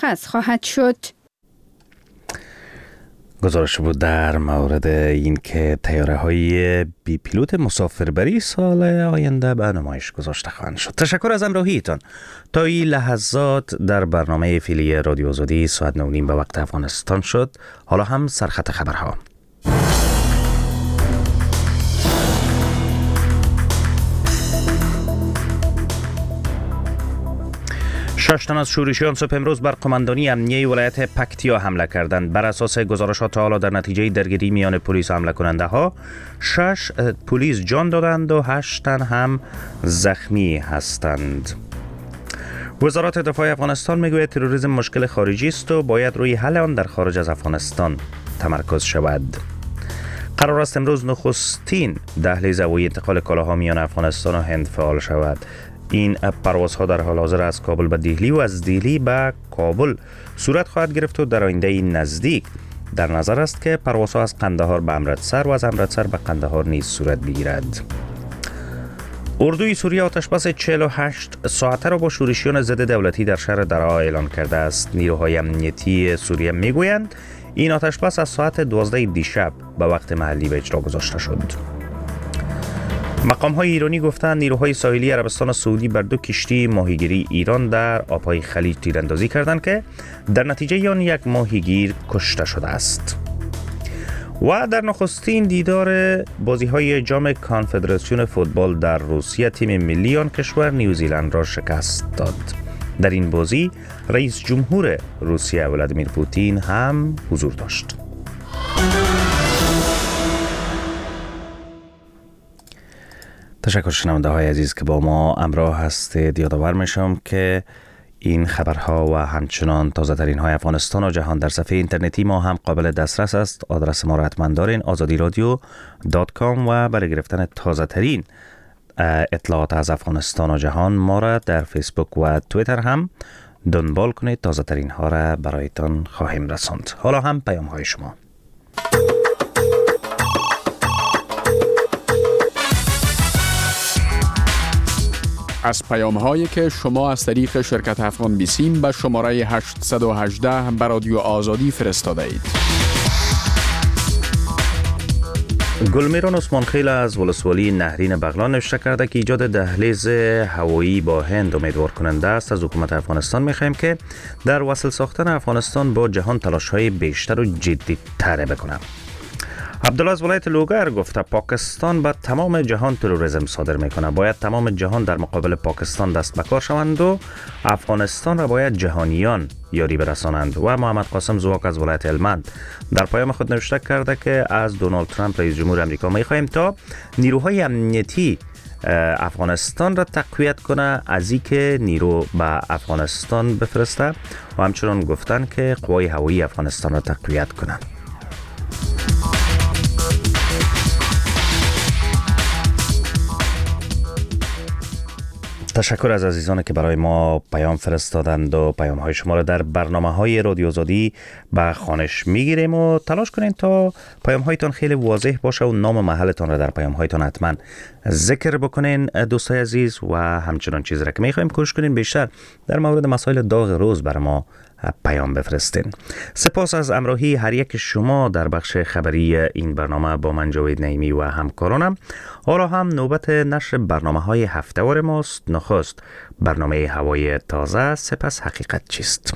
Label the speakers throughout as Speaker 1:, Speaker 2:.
Speaker 1: مرخص خواهد شد.
Speaker 2: گزارش بود در مورد اینکه طیاره‌های بی پیلوت مسافربری سال آینده به نمایش گذاشته خواهند شد. تشکر از همراهیتان. تا این لحظات در برنامه فعلی رادیو آزادی ساعت 9:30 به وقت افغانستان شد. حالا هم سرخط خبرها. 6 تن از شورشیان صبح امروز بر قماندانی امنیه ولایت پکتیا حمله کردند. بر اساس گزارشات تا حالا در نتیجه درگیری میان پلیس و حمله کننده ها 6 پلیس جان دادند و 8 تن هم زخمی هستند. وزارت دفاع افغانستان میگوید تروریسم مشکل خارجی است و باید روی حل آن در خارج از افغانستان تمرکز شود. قرار است امروز نخستین دهلیز هوایی انتقال کالاها میان افغانستان و هند فعال شود. این پروازها در حال حاضر از کابل به دهلی و از دهلی به کابل صورت خواهد گرفت و در آینده نزدیک در نظر است که پروازها از قندهار به امرتسر و از امرتسر به قندهار نیز صورت بگیرد. اردوی سوریه آتشبس 48 ساعته را با شورشیان ضد دولتی در شهر درعا اعلان کرده است. نیروهای امنیتی سوریه میگویند این آتشبس از ساعت 12 دیشب به وقت محلی به اجرا گذاشته شد. مقام‌های ایرانی گفتند نیروهای ساحلی عربستان سعودی بر 2 کشتی ماهیگیری ایران در آب‌های خلیج تیراندازی کردند که در نتیجه آن یک ماهیگیر کشته شده است. و در نخستین دیدار بازی‌های جام کانفدراسیون فوتبال در روسیه تیم ملی آن کشور نیوزیلند را شکست داد. در این بازی رئیس جمهور روسیه ولادیمیر پوتین هم حضور داشت. تشکر شنونده های عزیز که با ما همراه هستید. یادآور میشم که این خبرها و همچنان تازه ترین های افغانستان و جهان در صفحه اینترنتی ما هم قابل دسترس است. آدرس ما را حتما دارین azadiradio.com و برای گرفتن تازه ترین اطلاعات از افغانستان و جهان ما را در فیسبوک و تویتر هم دنبال کنید. تازه ترین ها را برایتان خواهیم رساند. حالا هم پیام های شما.
Speaker 3: از پیام هایی که شما از طریق شرکت افغان بیسیم به شماره 818 به رادیو آزادی فرستاده اید.
Speaker 2: گلمیران عثمان خیل از ولسوالی نهرین بغلان نوشته کرده که ایجاد دهلیز هوایی با هند امیدوار کننده است. از حکومت افغانستان می‌خواهیم که در وصل ساختن افغانستان با جهان تلاش‌های بیشتر و جدی‌تر بکنه. عبدالله از ولایت لوگر گفته پاکستان به تمام جهان تروریسم صادر میکنه. باید تمام جهان در مقابل پاکستان دست به کار شوند و افغانستان را باید جهانیان یاری برسانند. و محمد قاسم زواک از ولایت هلمند در پیام خود نوشته کرده که از دونالد ترامپ رئیس جمهور آمریکا میخواهیم تا نیروهای امنیتی افغانستان را تقویت کنه، از اینکه نیرو به افغانستان بفرسته و همچنان گفتن که قوای هوایی افغانستان را تقویت کنه. تشکر از عزیزانی که برای ما پیام فرستادند و پیام های شما را در برنامه های رادیو آزادی به خوانش میگیریم و تلاش کنین تا پیام هایتان خیلی واضح باشه و نام محلتان را در پیام هایتان حتما ذکر بکنین دوستای عزیز. و همچنان چیزی را که میخوایم کوشش کنین بیشتر در مورد مسائل داغ روز برای ما پیام بفرستین. سپاس از همراهی هر یک شما در بخش خبری این برنامه با من جاوید نعیمی و همکارانم. حالا هم نوبت نشر برنامه‌های هفته‌وار ماست. نخست برنامه هوای تازه، سپس حقیقت چیست.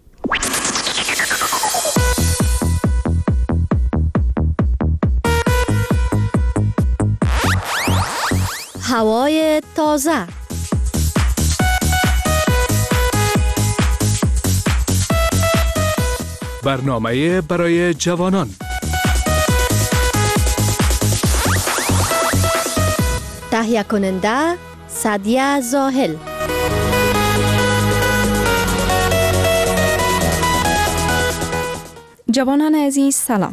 Speaker 4: هوای تازه.
Speaker 3: برنامه برای جوانان.
Speaker 4: تهیه کننده سعدیه زاهل.
Speaker 1: جوانان عزیز سلام.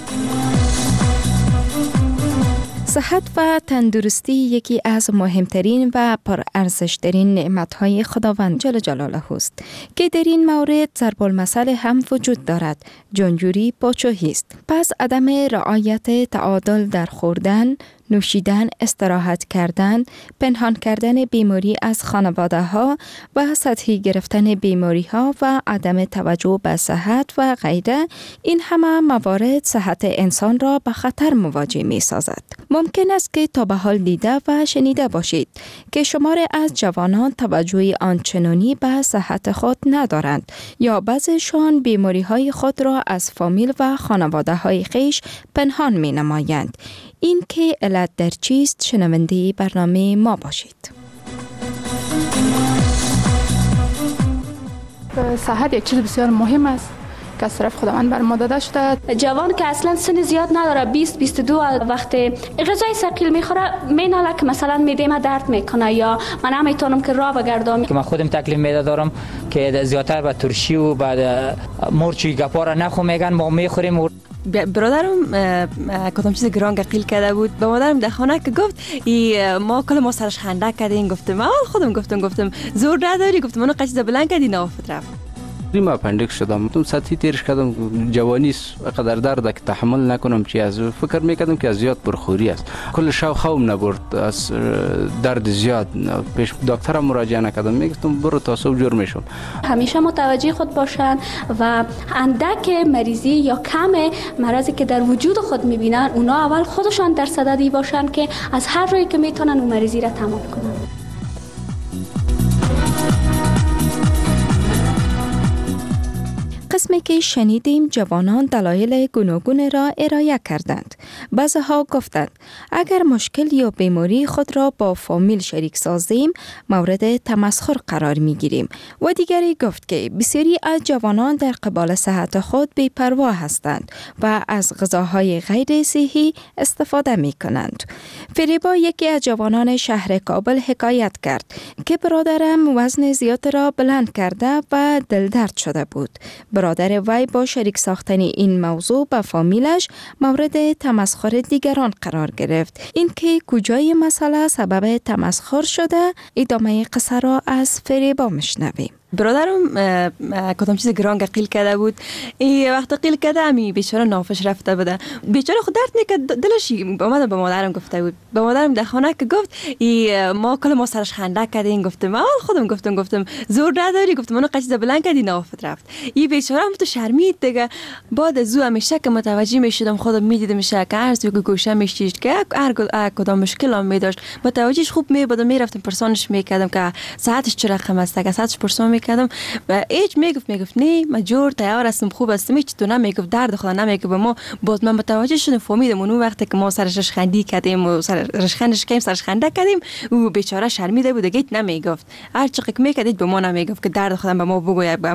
Speaker 1: صحت و تندرستی یکی از مهمترین و پرارزشترین نعمت‌های خداوند جل جلاله است که در این مورد ضرب المثل هم وجود دارد. جانجوری پاچوهی است. پس عدم رعایت تعادل در خوردن، نوشیدن، استراحت کردن، پنهان کردن بیماری از خانواده ها و سطحی گرفتن بیماری ها و عدم توجه به صحت و غیره، این همه موارد صحت انسان را به خطر مواجه می سازد. ممکن است که تا به حال دیده و شنیده باشید که شمار از جوانان توجه آنچنانی به صحت خود ندارند یا بعضیشان بیماری های خود را از فامیل و خانواده های خویش پنهان می نمایند. این که علت در چیست، شنونده برنامه ما باشید.
Speaker 5: صحت یک چیز بسیار مهم است که از طرف خداوند بر ما داده شده.
Speaker 6: جوان که اصلا سن زیاد نداره، 20-22 وقتی غذای ثقیل میخوره میناله که مثلا معده ما درد میکنه یا من نمیتونم که راه بگردم.
Speaker 7: که من خودم تکلیف معده دارم که زیادتر به ترشی و بعد مرچی گپا را نخو میگن، ما میخوریم.
Speaker 8: برادرم کدام چیز گران قیل کرده بود. به مادرم در خانه که گفت ما کل ما سرش خنده کردیم. گفتم خودم گفتم زور نداری. گفتم منو قچیز بلند کردی نافت رفت.
Speaker 9: ما اپندیکس شدم. تو سطحی تیرش کردم. جوانی قدر درد که تحمل نکنم چی از فکر میکردم که از زیاد پرخوری است. کل شب خواب نبرد از درد زیاد. پیش دکترم مراجعه نکردم. میگفتم برو تا صبح جور میشم.
Speaker 6: همیشه متوجه خود باشن و اندک مریضی یا کم مرضی که در وجود خود میبینن اونا اول خودشان در صددی باشن که از هر راهی که میتونن اون مریضی را تمام کنن.
Speaker 1: قسمی که شنیدیم جوانان دلایل گوناگون را ارائه کردند. بعضها گفتند اگر مشکل یا بیماری خود را با فامیل شریک سازیم مورد تمسخر قرار می گیریم و دیگری گفت که بسیاری از جوانان در قبال صحت خود بی‌پروا هستند و از غذاهای غیر صحی استفاده می کنند. فریبا یکی از جوانان شهر کابل حکایت کرد که برادرم وزن زیاد را بلند کرده و دلدرد شده بود. برادر وی با شریک ساختن این موضوع به فامیلش مورد تمسخر دیگران قرار گرفت. این که کجای مسئله سبب تمسخر شده، ادامه قصه را از فریبا مشنویم.
Speaker 8: برادرم کدام چیز گران قیل کرده بود. وقت قیل کرده امی بیچاره نافش رفته بوده. بیچاره خود درد میکرد دلش. اومد به مادرم گفته بود. به مادرم در خانه که گفت ما کل ما سرش خنده کردیم. گفتم خودم گفتم زور نداری. گفتم منو قچیز بلند کردی نافت رفت. این بیچاره هم تو شرمید دیگه. بعد از او همیشه که متوجه میشدم خودم میدیدم که هر سو که گوشه میشید که هر کدام مشکل هم میداشت متوجهش خوب میبودم میرفتم پرسانش میکردم که صحتش چه رقم است که صحتش پرسان کردم و هیچ میگفت نه من جور تیار هستم خوب هستم هیچ تو نمیگفت درد خدا نمیگفت به ما. باز من متوجه شدم فهمیدم اون وقتی که ما سرش خندی کردیم و سرش خنده کردیم او بیچاره شرمیده بود دیگه نمیگفت. هر چقدر میکردید به ما نمیگفت که درد خودم به ما بگوید